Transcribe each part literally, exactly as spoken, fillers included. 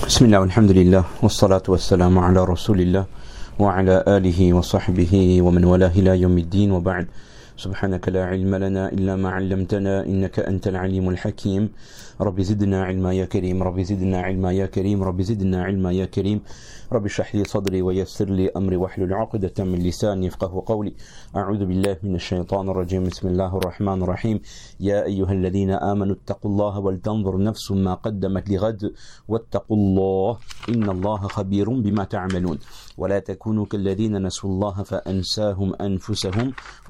بسم الله والحمد لله والصلاة والسلام على رسول الله وعلى آله وصحبه ومن والاه إلى يوم الدين وبعد. سبحانك لا علم لنا إلا ما علمتنا إنك أنت العليم الحكيم. رب زدنا علما يا كريم رب زدنا علما يا كريم رب زدنا علما يا كريم رب اشرح لي صدري ويسر لي أمري واحلل عقدة من لساني يفقهوا قولي. أعوذ بالله من الشيطان الرجيم. بسم الله الرحمن الرحيم. يا أيها الذين آمنوا اتقوا الله ولتنظر نفس ما قدمت لغد واتقوا الله إن الله خبير بما تعملون ولا تكونوا كالذين نسوا الله فأنساهم أنفسهم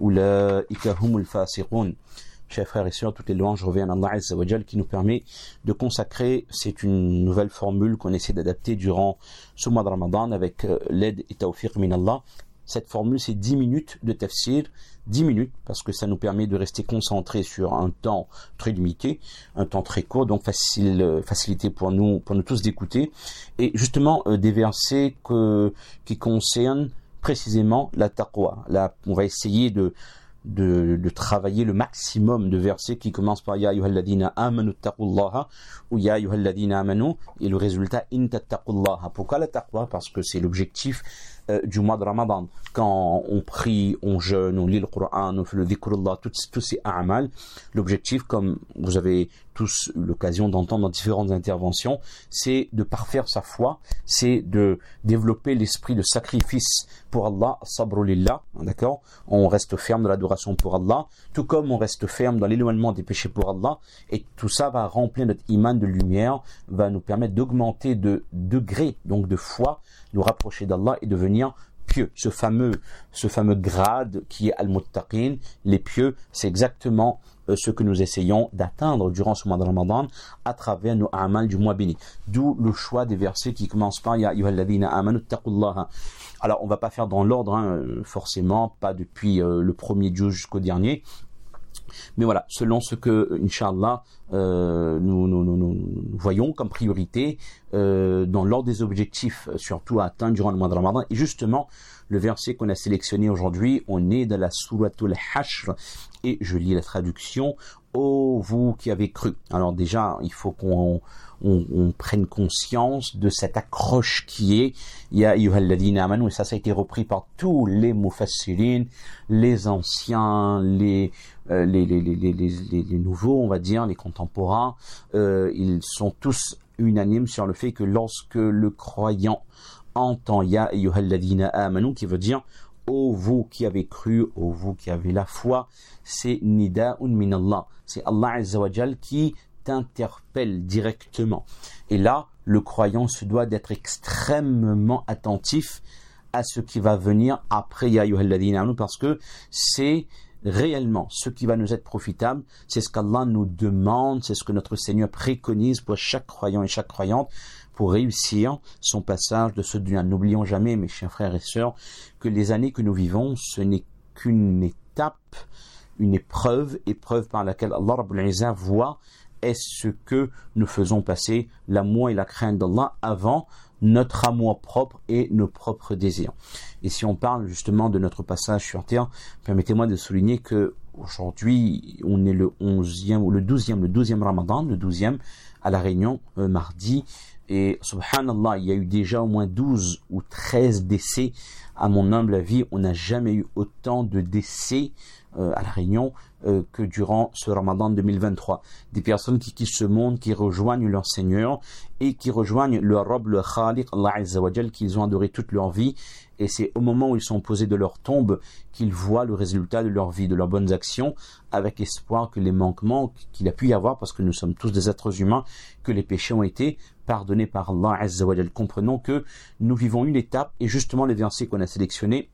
أولئك هم الفاسقون. Chers frères et sœurs, toutes les louanges reviennent à Allah Azza wa Jal qui nous permet de consacrer, c'est une nouvelle formule qu'on essaie d'adapter durant ce mois de Ramadan avec l'aide et tawfiq min Allah. Cette formule, c'est dix minutes de tafsir, dix minutes, parce que ça nous permet de rester concentrés sur un temps très limité, un temps très court, donc facile, facilité pour nous, pour nous tous d'écouter. Et justement, euh, des versets que, qui concernent précisément la taqwa. Là, on va essayer de De, de travailler le maximum de versets qui commencent par Ya ayyuhalladhina amanu taqullaha ou Ya ayyuhalladhina amanu et le résultat in tattaqullaha. Pourquoi la taqwa? Parce que c'est l'objectif euh, du mois de Ramadan. Quand on prie, on jeûne, on lit le Coran, on fait le dhikrullah, tous, tous ces a'mal, l'objectif, comme vous avez tous eu l'occasion d'entendre dans différentes interventions, c'est de parfaire sa foi, c'est de développer l'esprit de sacrifice pour Allah, sabru lillah, d'accord? On reste ferme dans l'adoration pour Allah, tout comme on reste ferme dans l'éloignement des péchés pour Allah, et tout ça va remplir notre iman de lumière, va nous permettre d'augmenter de degré, donc de foi, nous rapprocher d'Allah et devenir pieux. Ce fameux, ce fameux grade qui est al-muttaqin, les pieux, c'est exactement euh, ce que nous essayons d'atteindre durant ce mois de Ramadan à travers nos amal du mois béni. D'où le choix des versets qui commencent par Ya ayyuhalladhina amanu taqullaha. Alors on va pas faire dans l'ordre, hein, forcément, pas depuis euh, le premier juz jusqu'au dernier. Mais voilà, selon ce que, Inch'Allah, euh, nous, nous, nous, nous voyons comme priorité euh, dans l'ordre des objectifs, surtout à atteindre durant le mois de Ramadan. Et justement, le verset qu'on a sélectionné aujourd'hui, on est dans la Souratul Hashr, et je lis la traduction. Ô vous qui avez cru. Alors déjà, il faut qu'on on, on prenne conscience de cette accroche qui est Ya ayyuhalladhina amanu, et ça, ça a été repris par tous les mufassirin, les anciens, les, euh, les, les, les, les, les, les nouveaux, on va dire, les contemporains. Euh, ils sont tous unanimes sur le fait que lorsque le croyant entend Ya ayyuhalladhina amanu, qui veut dire ô vous qui avez cru, ô vous qui avez la foi, c'est nida'un min Allah. C'est Allah Azza wa Jal qui t'interpelle directement. Et là, le croyant se doit d'être extrêmement attentif à ce qui va venir après Ya ayyuhalladhina amanu, parce que c'est réellement ce qui va nous être profitable, c'est ce qu'Allah nous demande, c'est ce que notre Seigneur préconise pour chaque croyant et chaque croyante pour réussir son passage de ce dunya. N'oublions jamais, mes chers frères et sœurs, que les années que nous vivons, ce n'est qu'une étape, une épreuve, épreuve par laquelle Allah Rabbul Izzah voit est-ce que nous faisons passer l'amour et la crainte d'Allah avant notre amour propre et nos propres désirs. Et si on parle justement de notre passage sur terre, permettez-moi de souligner que aujourd'hui, on est le onzième ou le douzième, le douzième Ramadan, le douzième à La Réunion, euh, mardi. Et subhanallah, il y a eu déjà au moins douze ou treize décès. À mon humble avis, on n'a jamais eu autant de décès euh, à La Réunion euh, que durant ce Ramadan deux mille vingt-trois. Des personnes qui quittent ce monde, qui rejoignent leur Seigneur et qui rejoignent le Rabb, le Khaliq, Allah Azza wa Jal, qu'ils ont adoré toute leur vie. Et c'est au moment où ils sont posés de leur tombe qu'ils voient le résultat de leur vie, de leurs bonnes actions, avec espoir que les manquements qu'il a pu y avoir, parce que nous sommes tous des êtres humains, que les péchés ont été pardonnés par Allah Azza wa Jal. Comprenons que nous vivons une étape, et justement les versets qu'on a sélectionnés,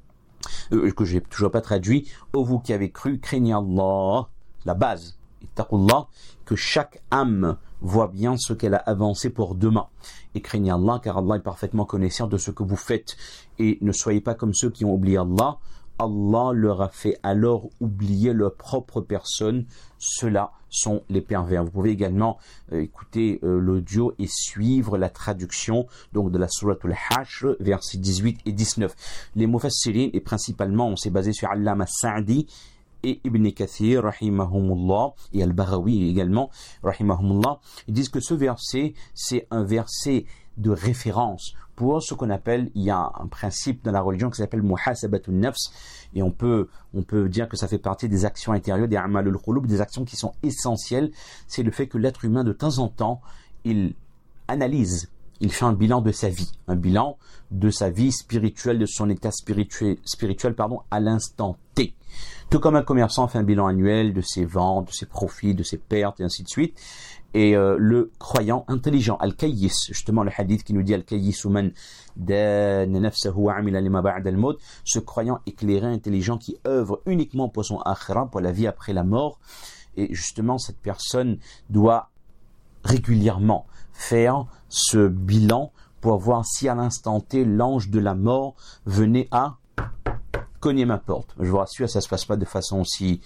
euh, que je n'ai toujours pas traduit, ô vous qui avez cru, craignez Allah, la base, ittaqullah, que chaque âme voit bien ce qu'elle a avancé pour demain. Et craignez Allah, car Allah est parfaitement connaissant de ce que vous faites. Et ne soyez pas comme ceux qui ont oublié Allah. Allah leur a fait alors oublier leur propre personne. Ceux-là sont les pervers. Vous pouvez également euh, écouter euh, l'audio et suivre la traduction donc de la Souratul Hashr, versets dix-huit et dix-neuf. Les mufassirin, et principalement on s'est basé sur Allama Sa'di, et Ibn Kathir, rahimahumullah, et Al-Barawi également, rahimahumullah, ils disent que ce verset, c'est un verset de référence pour ce qu'on appelle, il y a un principe dans la religion qui s'appelle muhasabatun nafs, et on peut, on peut dire que ça fait partie des actions intérieures, des a'malul qulub, des actions qui sont essentielles. C'est le fait que l'être humain, de temps en temps, il analyse, il fait un bilan de sa vie, un bilan de sa vie spirituelle, de son état spirituel, spirituel pardon, à l'instant T. Tout comme un commerçant fait un bilan annuel de ses ventes, de ses profits, de ses pertes, et ainsi de suite. Et euh, le croyant intelligent, Al-Kayyis, justement le hadith qui nous dit Al-Kayyisu man dana nafsahu wa amila lima ba'da al-maut, ce croyant éclairé, intelligent qui œuvre uniquement pour son akhira, pour la vie après la mort. Et justement, cette personne doit régulièrement faire ce bilan pour voir si à l'instant T, l'ange de la mort venait à cogner ma porte. Je vous rassure, ça se passe pas de façon aussi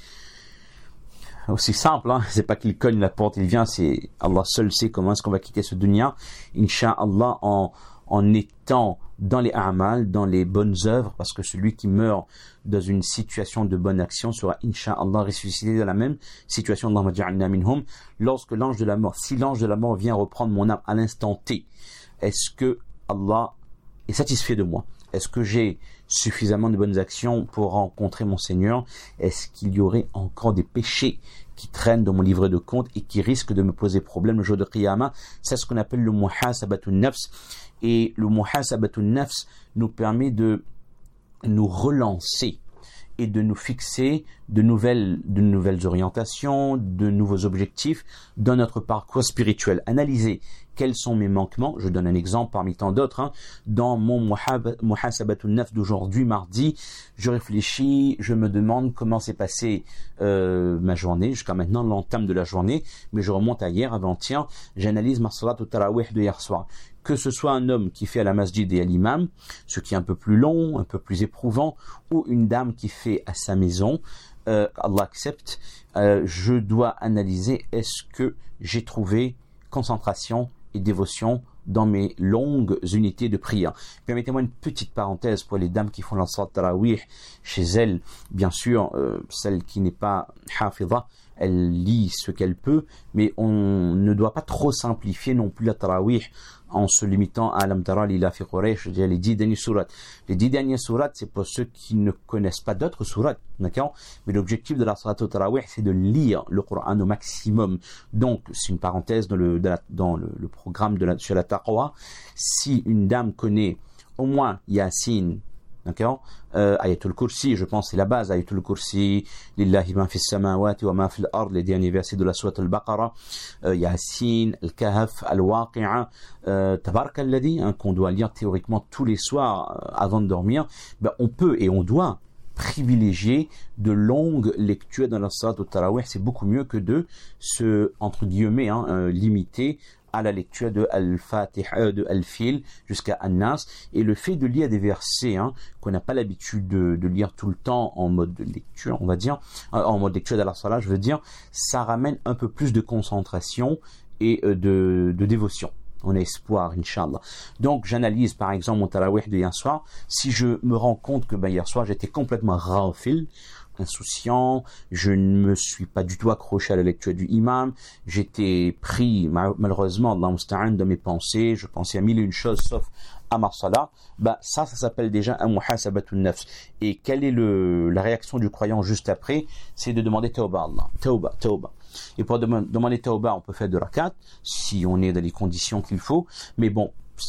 aussi simple, hein. C'est pas qu'il cogne la porte, il vient, c'est Allah seul sait comment est-ce qu'on va quitter ce dunya, Inch'Allah, en, en étant dans les a'mal, dans les bonnes œuvres, parce que celui qui meurt dans une situation de bonne action sera Inch'Allah ressuscité dans la même situation. Allahumma ja'alna minhum. Lorsque l'ange de la mort, si l'ange de la mort vient reprendre mon âme à l'instant T, est-ce que Allah est satisfait de moi? Est-ce que j'ai suffisamment de bonnes actions pour rencontrer mon Seigneur? Est-ce qu'il y aurait encore des péchés qui traînent dans mon livret de compte et qui risquent de me poser problème le jour de Qiyamah? C'est ce qu'on appelle le muhasabatun nafs. Et le muhasabatun nafs nous permet de nous relancer et de nous fixer de nouvelles, de nouvelles orientations, de nouveaux objectifs dans notre parcours spirituel. Analyser quels sont mes manquements. Je donne un exemple parmi tant d'autres. Hein. Dans mon muhasabatun nafs d'aujourd'hui, mardi, je réfléchis, je me demande comment s'est passée euh, ma journée, jusqu'à maintenant l'entame de la journée, mais je remonte à hier, avant-hier, j'analyse ma salat au tarawih de hier soir. Que ce soit un homme qui fait à la masjid et à l'imam, ce qui est un peu plus long, un peu plus éprouvant, ou une dame qui fait à sa maison, euh, Allah accepte, euh, je dois analyser est-ce que j'ai trouvé concentration et dévotion dans mes longues unités de prière. Permettez-moi une petite parenthèse pour les dames qui font la salat tarawih chez elles. Bien sûr, euh, celle qui n'est pas hafidha, elle lit ce qu'elle peut, mais on ne doit pas trop simplifier non plus la tarawih en se limitant à Alam Tara Lila fi Quraysh, c'est-à-dire les dix derniers sourates. Les dix derniers sourates, c'est pour ceux qui ne connaissent pas d'autres sourates, d'accord? Mais l'objectif de la salat au tarawih, c'est de lire le Coran au maximum. Donc, c'est une parenthèse dans le, la, dans le, le programme de la, sur la taqwa. Si une dame connaît au moins Yasin, d'accord, euh, Ayatul Kursi, je pense c'est la base, Ayatul Kursi, Lillahi ma fis samawati wa ma fil ard, les derniers versets de la sourate al-Baqarah, euh, Yasin, Al-Kahf, Al-Waqi'a, euh, Tabarak al-Ladhi, hein, qu'on doit lire théoriquement tous les soirs euh, avant de dormir. Ben, on peut et on doit privilégier de longues lectures dans la salat au tarawih. C'est beaucoup mieux que de se, entre guillemets, hein, euh, limiter à la lecture de Al-Fatiha, de Al-Fil jusqu'à An-Nas. Et le fait de lire des versets hein, qu'on n'a pas l'habitude de, de lire tout le temps en mode de lecture, on va dire, en mode lecture de la salat, je veux dire, ça ramène un peu plus de concentration et de, de dévotion. On a espoir, Inch'Allah. Donc, j'analyse par exemple mon tarawih de hier soir. Si je me rends compte que ben, hier soir, j'étais complètement rafil, insouciant, je ne me suis pas du tout accroché à la lecture du imam, j'étais pris malheureusement Allah musta'an de mes pensées, je pensais à mille et une choses sauf à ma salat, bah ça, ça s'appelle déjà un muhasabatun nafs. Et quelle est le, la réaction du croyant juste après? C'est de demander tauba à Allah, tauba, tauba. Et pour dem- demander tauba, on peut faire de rakat, si on est dans les conditions qu'il faut, mais bon,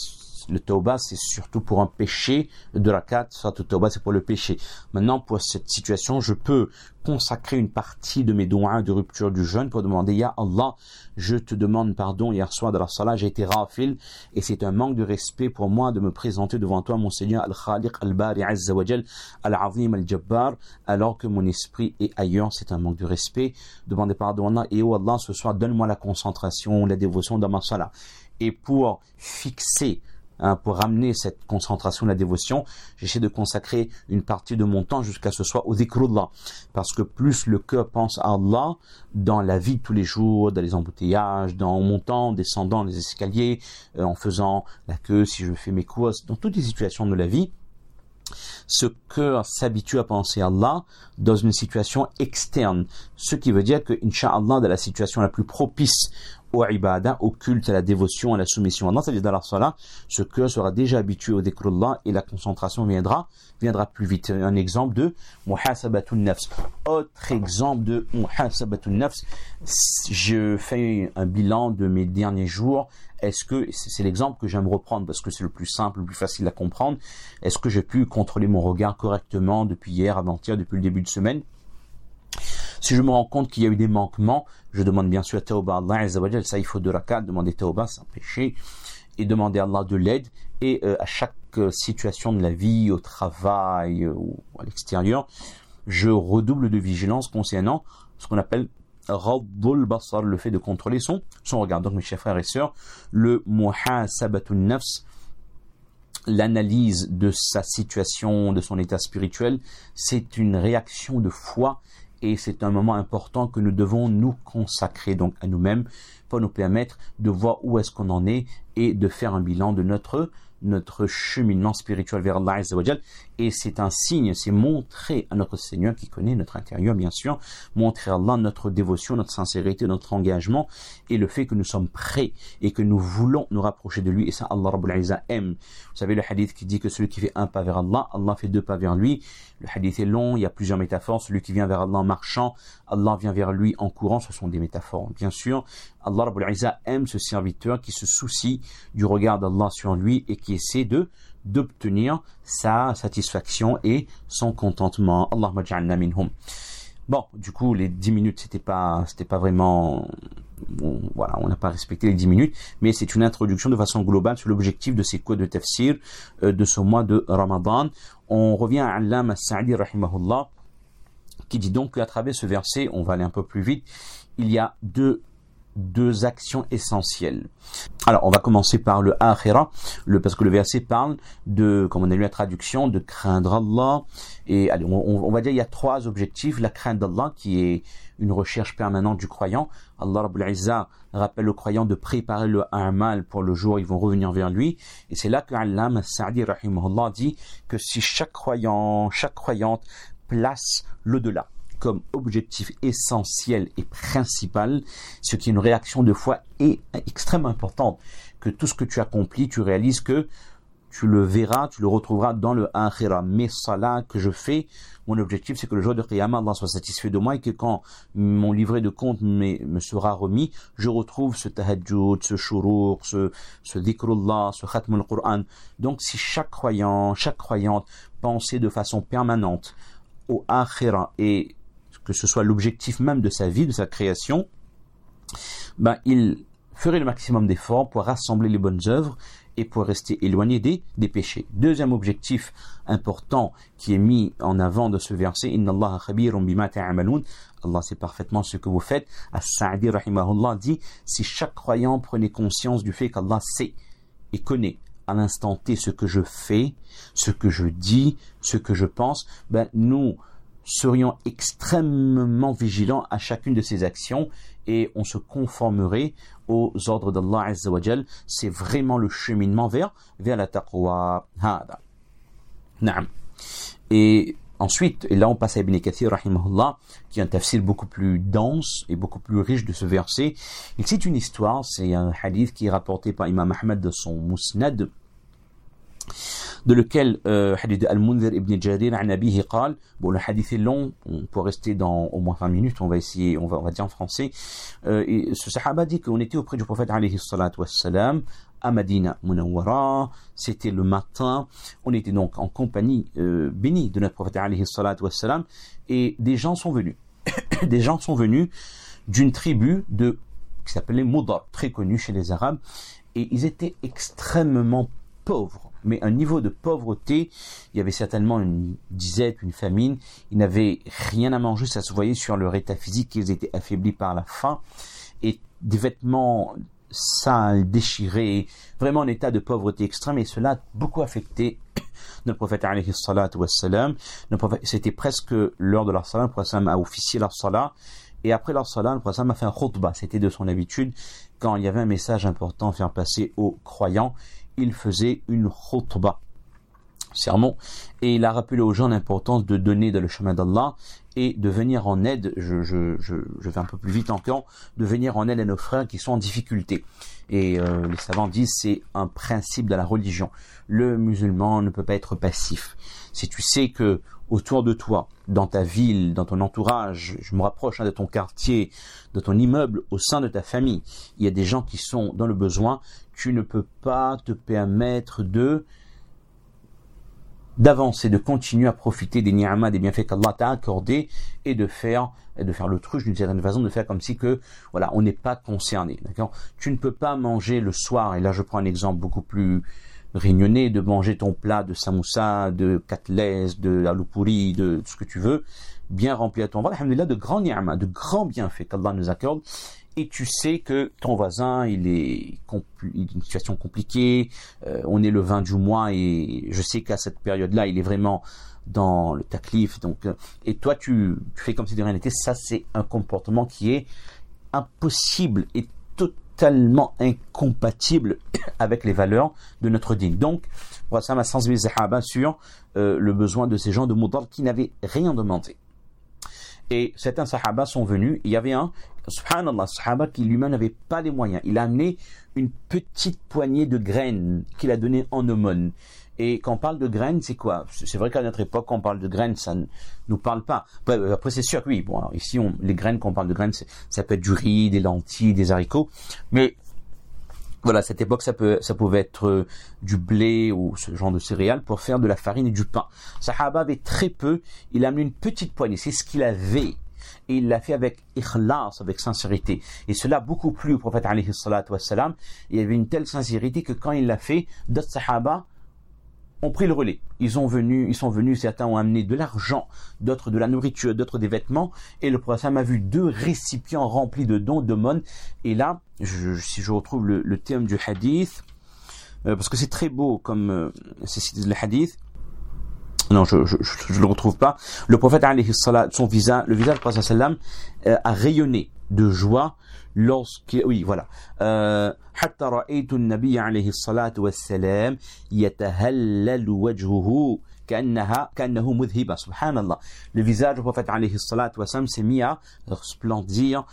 le tauba, c'est surtout pour un péché de rakat, soit le tauba, c'est pour le péché. Maintenant, pour cette situation, je peux consacrer une partie de mes doigts de rupture du jeûne pour demander, Ya Allah, je te demande pardon, hier soir de la salat, j'ai été rafil, et c'est un manque de respect pour moi de me présenter devant toi, mon Seigneur, Al-Khaliq, Al-Bari, Azza wa Jal, Al-Azim, Al-Jabbar, alors que mon esprit est ailleurs, c'est un manque de respect. Demandez pardon à Allah, et oh Allah, ce soir, donne-moi la concentration, la dévotion dans ma salat. Et pour fixer Hein, pour ramener cette concentration, la dévotion, j'essaie de consacrer une partie de mon temps jusqu'à ce soit au dhikrullah. Parce que plus le cœur pense à Allah dans la vie de tous les jours, dans les embouteillages, dans en montant, descendant les escaliers, euh, en faisant la queue, si je fais mes courses, dans toutes les situations de la vie, ce cœur s'habitue à penser à Allah dans une situation externe. Ce qui veut dire que, Inch'Allah, dans la situation la plus propice au ibadah, au culte, à la dévotion, à la soumission à Allah, c'est-à-dire dans la salat, ce cœur sera déjà habitué au dhikrullah et la concentration viendra, viendra plus vite. Un exemple de muhasabatun nafs. Autre exemple de muhasabatun nafs. Je fais un bilan de mes derniers jours. Est-ce que, c'est l'exemple que j'aime reprendre parce que c'est le plus simple, le plus facile à comprendre. Est-ce que j'ai pu contrôler mon regard correctement depuis hier, avant-hier, depuis le début de semaine? Si je me rends compte qu'il y a eu des manquements, je demande bien sûr tawba à Allah Azza wa Jal. Ça, il faut deux rakats, demander tawba, c'est un péché, et demander à Allah de l'aide. Et euh, à chaque euh, situation de la vie, au travail euh, ou à l'extérieur, je redouble de vigilance concernant ce qu'on appelle Raddul Basar, le fait de contrôler son, son regard. Donc mes chers frères et sœurs, le muhasabatun nafs, l'analyse de sa situation, de son état spirituel, c'est une réaction de foi. Et c'est un moment important que nous devons nous consacrer donc à nous-mêmes pour nous permettre de voir où est-ce qu'on en est et de faire un bilan de notre notre cheminement spirituel vers Allah Azza wa Jal. Et c'est un signe, c'est montrer à notre Seigneur qui connaît notre intérieur bien sûr, montrer à Allah notre dévotion, notre sincérité, notre engagement et le fait que nous sommes prêts et que nous voulons nous rapprocher de lui. Et ça, Allah Rabbul Izza aime. Vous savez le hadith qui dit que celui qui fait un pas vers Allah, Allah fait deux pas vers lui. Le hadith est long, il y a plusieurs métaphores. Celui qui vient vers Allah en marchant, Allah vient vers lui en courant. Ce sont des métaphores bien sûr. Allah Rabbul Izza aime ce serviteur qui se soucie du regard d'Allah sur lui et qui essaie de d'obtenir sa satisfaction et son contentement. Allahumma ja'alna minhum. Bon, du coup, les dix minutes, c'était pas, c'était pas vraiment, bon, voilà, on n'a pas respecté les dix minutes, mais c'est une introduction de façon globale sur l'objectif de ces cours de tafsir euh, de ce mois de Ramadan. On revient à Allama as-Sa'di rahimahullah, qui dit donc qu'à travers ce verset, on va aller un peu plus vite, il y a deux deux actions essentielles. Alors, on va commencer par le akhira, le, parce que le verset parle de, comme on a lu la traduction, de craindre Allah. Et allez, on, on va dire il y a trois objectifs. La crainte d'Allah, qui est une recherche permanente du croyant. Allah Rabbul Izza rappelle aux croyants de préparer le a'mal pour le jour où ils vont revenir vers lui. Et c'est là que Allama as-Sa'di rahimahullah dit que si chaque croyant, chaque croyante place l'au-delà comme objectif essentiel et principal, ce qui est une réaction de foi est extrêmement importante, que tout ce que tu accomplis, tu réalises que tu le verras, tu le retrouveras dans le akhira. Mes salats que je fais, mon objectif c'est que le jour de Qiyamah, Allah soit satisfait de moi et que quand mon livret de compte me, me sera remis, je retrouve ce tahajjud, ce shuruq, ce, ce dhikrullah, ce khatmul Qur'an. Donc si chaque croyant, chaque croyante pensait de façon permanente au akhira et que ce soit l'objectif même de sa vie, de sa création, ben, il ferait le maximum d'efforts pour rassembler les bonnes œuvres et pour rester éloigné des, des péchés. Deuxième objectif important qui est mis en avant de ce verset, Inna Allah khabirun bima ta'malun. Allah sait parfaitement ce que vous faites. As-Sa'di rahimahullah dit, si chaque croyant prenait conscience du fait qu'Allah sait et connaît à l'instant T ce que je fais, ce que je dis, ce que je pense, ben, nous serions extrêmement vigilants à chacune de ces actions et on se conformerait aux ordres d'Allah Azza wa Jal. C'est vraiment le cheminement vers, vers la taqwa. Hada. Naam. Et ensuite, et là on passe à Ibn Kathir rahimahullah, qui est un tafsir beaucoup plus dense et beaucoup plus riche de ce verset. Il cite une histoire, c'est un hadith qui est rapporté par Imam Ahmad de son Musnad, de lequel euh, hadith de Al-Mundhir ibn Jarir an abihi qal. Bon, le hadith est long, on peut rester dans au moins vingt minutes, on va essayer, on va, on va dire en français. Euh, et ce sahaba dit qu'on était auprès du prophète alayhi salatu wassalam à Madina Munawwara, c'était le matin, on était donc en compagnie euh, bénie de notre prophète alayhi salatu wassalam, et des gens sont venus. des gens sont venus d'une tribu de qui s'appelait Mudar, très connue chez les Arabes, et ils étaient extrêmement pauvres, mais un niveau de pauvreté, il y avait certainement une disette, une famine, ils n'avaient rien à manger, ça se voyait sur leur état physique, ils étaient affaiblis par la faim, et des vêtements sales, déchirés, vraiment en état de pauvreté extrême, et cela a beaucoup affecté notre prophète alayhi salatu wassalam. C'était presque l'heure de leur salat, le prophète a officié leur salat, et après leur salat, le prophète a fait un khutbah, c'était de son habitude, quand il y avait un message important à faire passer aux croyants, il faisait une khutbah. sermon, et il a rappelé aux gens l'importance de donner dans le chemin d'Allah et de venir en aide, je, je, je, je vais un peu plus vite encore, de venir en aide à nos frères qui sont en difficulté. Et euh, les savants disent c'est un principe de la religion. Le musulman ne peut pas être passif. Si tu sais que autour de toi, dans ta ville, dans ton entourage, je me rapproche hein, de ton quartier, de ton immeuble, au sein de ta famille, il y a des gens qui sont dans le besoin, tu ne peux pas te permettre de d'avancer, de continuer à profiter des ni'mas, des bienfaits qu'Allah t'a accordés et de faire de faire l'autruche d'une certaine façon, de faire comme si que voilà, on n'est pas concerné. D'accord ? Tu ne peux pas manger le soir, et là je prends un exemple beaucoup plus réunionnais, de manger ton plat de samoussa, de katles, de aloupuri, de tout ce que tu veux, bien rempli à ton ventre, alhamdoulilah, de grands ni'mas, de grands bienfaits qu'Allah nous accorde. Et tu sais que ton voisin, il est compl- il a une situation compliquée, euh, on est le vingt du mois et je sais qu'à cette période-là, il est vraiment dans le taklif. Donc, euh, et toi, tu, tu fais comme si de rien n'était. Ça, c'est un comportement qui est impossible et totalement incompatible avec les valeurs de notre dîne. Donc, voilà, ça m'a sensibilisé les Sahaba sur euh, le besoin de ces gens de Moudar qui n'avaient rien demandé. Et certains Sahaba sont venus, il y avait un subhanallah, Sahaba qui lui-même n'avait pas les moyens. Il a amené une petite poignée de graines qu'il a donné en aumône. Et quand on parle de graines, c'est quoi ? C'est vrai qu'à notre époque, quand on parle de graines, ça ne nous parle pas. Après, c'est sûr que oui, bon, alors ici, on, les graines, quand on parle de graines, ça peut être du riz, des lentilles, des haricots. Mais voilà, à cette époque, ça peut, ça pouvait être du blé ou ce genre de céréales pour faire de la farine et du pain. Sahaba avait très peu. Il a amené une petite poignée. C'est ce qu'il avait. Et il l'a fait avec ikhlas, avec sincérité. Et cela a beaucoup plu au prophète alayhi salatu wassalam. Il y avait une telle sincérité que quand il l'a fait, d'autres sahaba ont pris le relais. Ils ont venu, ils sont venus, certains ont amené de l'argent, d'autres de la nourriture, d'autres des vêtements. Et le prophète a vu deux récipients remplis de dons, d'aumônes. Et là, je, si je retrouve le, le terme du hadith, euh, parce que c'est très beau comme euh, c'est le hadith. Non, je, je, je, je le retrouve pas. Le prophète alayhi salat, son visage, le visage du prophète sallam euh, a rayonné de joie lorsque, oui, voilà. حتى رأيت النبي عليه الصلاة والسلام يتهلل وجهه كأنها كأنه مذهبة. Subhanallah. Le visage du prophète alayhi salat wassalam s'est mis à resplendir.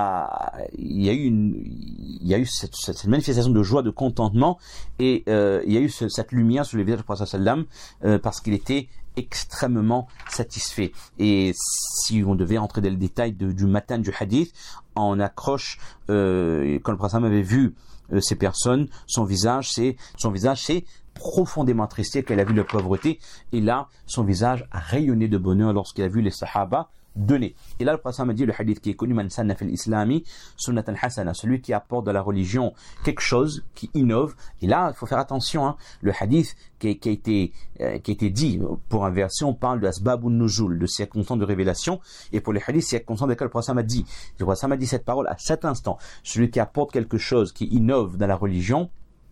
À, il y a eu une, il y a eu cette, cette manifestation de joie, de contentement, et euh, il y a eu ce, cette lumière sur le visage du prophète sallam euh, parce qu'il était extrêmement satisfait. Et si on devait rentrer dans le détail de, du matin du hadith, on accroche euh, quand le prophète avait vu euh, ces personnes, son visage, c'est son visage, c'est profondément attristé qu'elle a vu la pauvreté, et là, son visage a rayonné de bonheur lorsqu'il a vu les sahaba donner. Et là, le prophète m'a dit, le hadith qui est connu, man sanna fil islami sunnatan hasana, celui qui apporte de la religion quelque chose, qui innove. Et là, il faut faire attention, hein. Le hadith qui a, qui a été euh, qui a été dit pour un verset, on parle de asbabun nuzul, de circonstances de révélation, et pour les hadiths, circonstances desquelles le prophète m'a dit. Le prophète m'a dit cette parole à cet instant. Celui qui apporte quelque chose, qui innove dans la religion,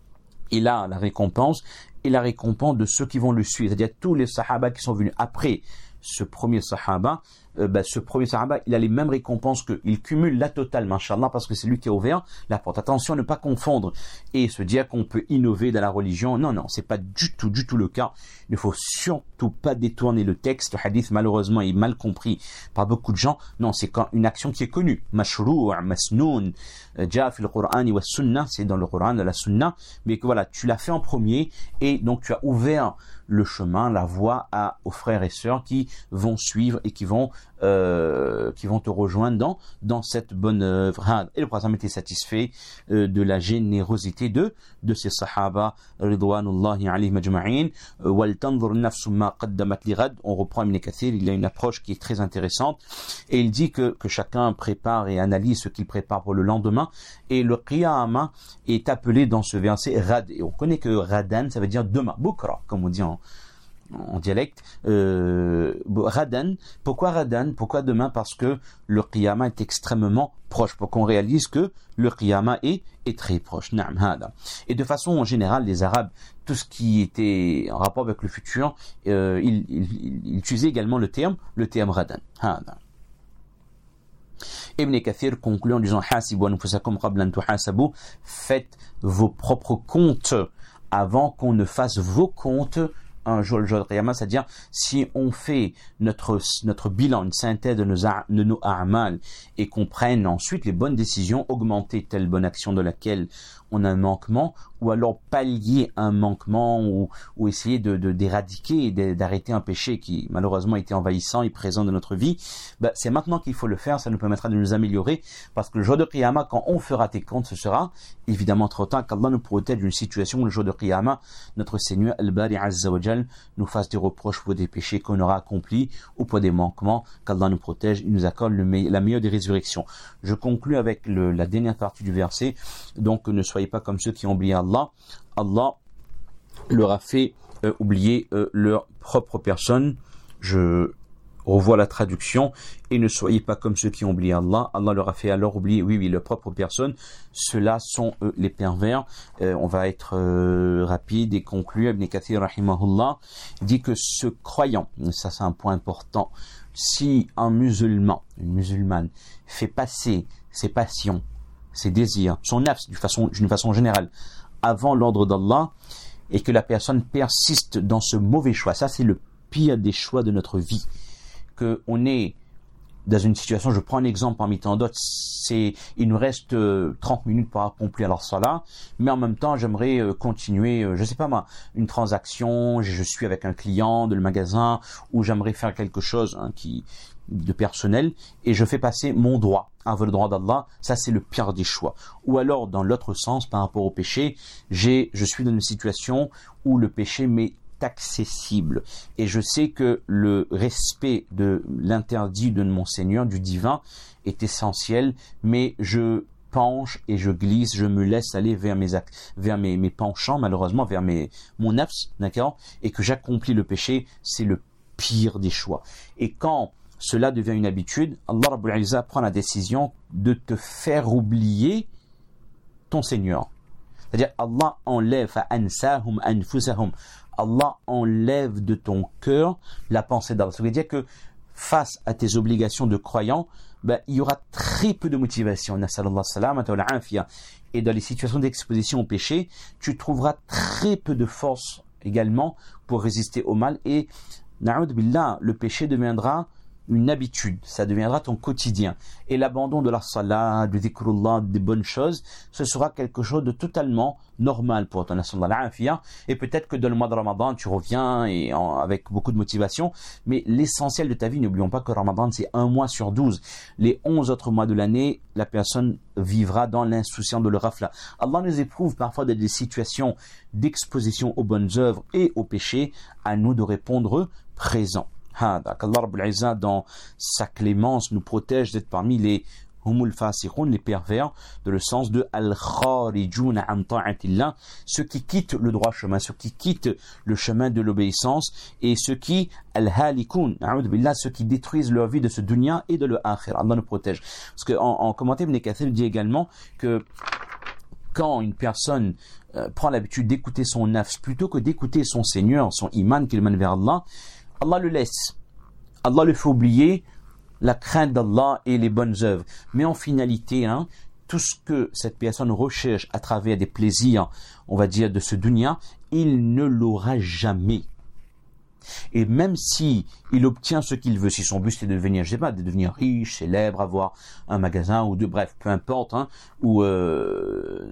il a la récompense et la récompense de ceux qui vont le suivre, c'est-à-dire tous les sahaba qui sont venus après ce premier sahaba. Euh, bah, ce premier sahaba, il a les mêmes récompenses qu'eux. Il cumule la totale, mashallah, parce que c'est lui qui a ouvert la porte. Attention à ne pas confondre et se dire qu'on peut innover dans la religion. Non, non, c'est pas du tout, du tout le cas. Il ne faut surtout pas détourner le texte. Le hadith, malheureusement, est mal compris par beaucoup de gens. Non, c'est quand une action qui est connue. Mashrou', masnoun, ja fil Qur'an wa sunnah, c'est dans le Qur'an, dans la sunna, mais que voilà, tu l'as fait en premier et donc tu as ouvert le chemin, la voie à, aux frères et sœurs qui vont suivre et qui vont euh, qui vont te rejoindre dans dans cette bonne œuvre. Et le prophète était satisfait euh, de la générosité de de ces sahaba ridwanullahi alayhim ajma'in. Wal tanzur nafsu ma qaddamat li ghad. On reprend Ibn Kathir, il a une approche qui est très intéressante et il dit que que chacun prépare et analyse ce qu'il prépare pour le lendemain. Et le qiyamah est appelé dans ce verset rad, et on connaît que radan ça veut dire demain, bukra comme on dit en en dialecte. euh, radan, pourquoi radan, pourquoi demain? Parce que le qiyamah est extrêmement proche, pour qu'on réalise que le qiyamah est, est très proche. Na'am hada. Et de façon en général, les Arabes, tout ce qui était en rapport avec le futur, euh, ils, ils, ils utilisaient également le terme le terme radan. Hada. Ibn Kathir conclut en disant hasibu anfusakum qabla an tuhasabu, faites vos propres comptes avant qu'on ne fasse vos comptes un jour le jour de Qiyamah, c'est-à-dire si on fait notre notre bilan, une synthèse de nos de nos a'mal et qu'on prenne ensuite les bonnes décisions, augmenter telle bonne action de laquelle on a un manquement, ou alors pallier un manquement, ou, ou essayer de, de d'éradiquer et de, d'arrêter un péché qui malheureusement était envahissant et présent dans notre vie, ben, c'est maintenant qu'il faut le faire, ça nous permettra de nous améliorer, parce que le jour de Qiyamah, quand on fera tes comptes, ce sera évidemment trop tard, qu'Allah nous protège d'une situation où le jour de Qiyamah, notre Seigneur Al-Bari Azza wa Jal nous fasse des reproches pour des péchés qu'on aura accomplis ou pour des manquements, qu'Allah nous protège, il nous accorde le me- la meilleure des résurrections. Je conclus avec le, la dernière partie du verset, donc ne soyez pas comme ceux qui ont oublié Allah. Allah leur a fait euh, oublier euh, leur propre personne. Je revois la traduction. Et ne soyez pas comme ceux qui ont oublié Allah. Allah leur a fait alors oublier, oui, oui, leur propre personne. Ceux-là sont euh, les pervers. Euh, on va être euh, rapide et conclure. Ibn Kathir, rahimahullah, dit que ce croyant, ça c'est un point important, si un musulman, une musulmane, fait passer ses passions, ses désirs, son nafs d'une façon, d'une façon générale, avant l'ordre d'Allah, et que la personne persiste dans ce mauvais choix, ça c'est le pire des choix de notre vie, que on est dans une situation, je prends un exemple parmi tant d'autres, c'est, il nous reste euh, trente minutes pour accomplir leur salat, mais en même temps, j'aimerais euh, continuer, euh, je sais pas moi, une transaction, je, je suis avec un client de le magasin, ou j'aimerais faire quelque chose hein, qui de personnel, et je fais passer mon droit avant le droit d'Allah, ça c'est le pire des choix. Ou alors, dans l'autre sens, par rapport au péché, j'ai, je suis dans une situation où le péché m'est accessible, et je sais que le respect de l'interdit de mon Seigneur, du divin, est essentiel, mais je penche et je glisse, je me laisse aller vers mes actes, vers mes, mes penchants, malheureusement, vers mes, mon nafs, d'accord, et que j'accomplis le péché, c'est le pire des choix. Et quand cela devient une habitude, Allah Rabbul Izzah prend la décision de te faire oublier ton Seigneur. C'est-à-dire, Allah enlève, fa'ansahum anfusahum. Allah enlève de ton cœur la pensée d'Allah. Ça veut dire que face à tes obligations de croyant, ben, il y aura très peu de motivation. Nasallallahu salamata wal afiya. Et dans les situations d'exposition au péché, tu trouveras très peu de force également pour résister au mal. Et, na'ud billah, le péché deviendra une habitude, ça deviendra ton quotidien. Et l'abandon de la salat, du dhikrullah, des bonnes choses, ce sera quelque chose de totalement normal pour toi. Et peut-être que dans le mois de Ramadan, tu reviens et en, avec beaucoup de motivation, mais l'essentiel de ta vie, n'oublions pas que Ramadan, c'est un mois sur douze. Les onze autres mois de l'année, la personne vivra dans l'insouciance de le rafla. Allah nous éprouve parfois dans des situations d'exposition aux bonnes œuvres et aux péchés, à nous de répondre présent. qu'Allah Rabbul Izzah, dans sa clémence, nous protège d'être parmi les humul fasiqun, les pervers, dans le sens de al-kharijun an ta'atillah, ceux qui quittent le droit chemin, ceux qui quittent le chemin de l'obéissance, et ceux qui al-halikun, a'udhu billah, ceux qui détruisent leur vie de ce dunya et de l'akhirah. Allah nous protège. Parce que en, en commentaire, Ibn Kathir dit également que quand une personne euh, prend l'habitude d'écouter son nafs plutôt que d'écouter son Seigneur, son iman qu'il mène vers Allah, Allah le laisse. Allah le fait oublier la crainte d'Allah et les bonnes œuvres. Mais en finalité, hein, tout ce que cette personne recherche à travers des plaisirs, on va dire, de ce dunya, il ne l'aura jamais. Et même si il obtient ce qu'il veut, si son but c'est de devenir, je sais pas, de devenir riche, célèbre, avoir un magasin ou deux, bref, peu importe, hein, ou euh,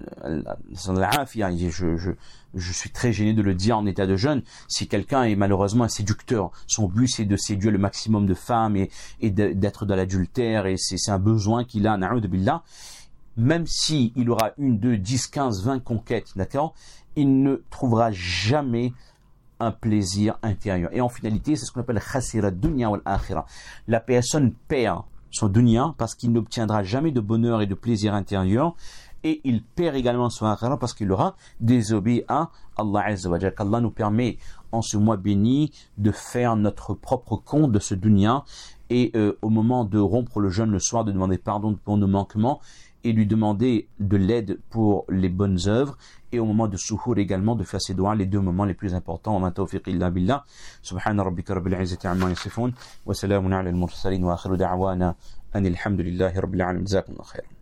je, je, je suis très gêné de le dire en état de jeûne, si quelqu'un est malheureusement un séducteur, son but c'est de séduire le maximum de femmes et, et de, d'être dans l'adultère, et c'est, c'est un besoin qu'il a, na'ud billah, même si il aura une, deux, dix, quinze, vingt conquêtes, d'accord, il ne trouvera jamais un plaisir intérieur. Et en finalité, c'est ce qu'on appelle khasira dunya wal akhirah. La personne perd son dunya parce qu'il n'obtiendra jamais de bonheur et de plaisir intérieur, et il perd également son akhirah parce qu'il aura désobéi à Allah Azza wa Jalla. Qu'Allah nous permet en ce mois béni de faire notre propre compte de ce dunya, et euh, au moment de rompre le jeûne le soir, de demander pardon pour nos manquements et lui demander de l'aide pour les bonnes œuvres, et au moment de suhour également de faire ses doigts, les deux moments les plus importants. Wa ma tawfiq illa billah. Subhana rabbika rabbil izzati amma yasifun wa salamun ala al mursalin wa akhiru da'wana anil hamdulillahi rabbil alamin. Jazakumullahu khairan.